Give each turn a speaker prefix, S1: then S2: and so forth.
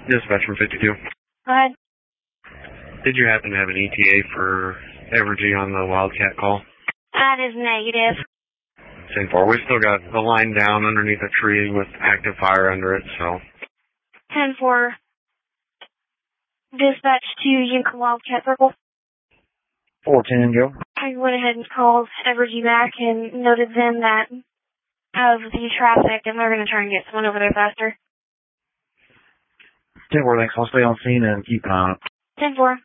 S1: Dispatch from 52.
S2: Go ahead.
S1: Did you happen to have an ETA for Evergy on the Wildcat call?
S2: That is negative.
S1: 10-4. We still got the line down underneath a tree with active fire under it, so.
S2: 10-4. Dispatch to Yinka Wildcat Circle.
S3: 410, go.
S2: I went ahead and called Evergy back and noted then that of the traffic, and they're going to try and get someone over there faster.
S3: 10-4, thanks. I'll stay on scene and keep an eye on it.
S2: 10-4.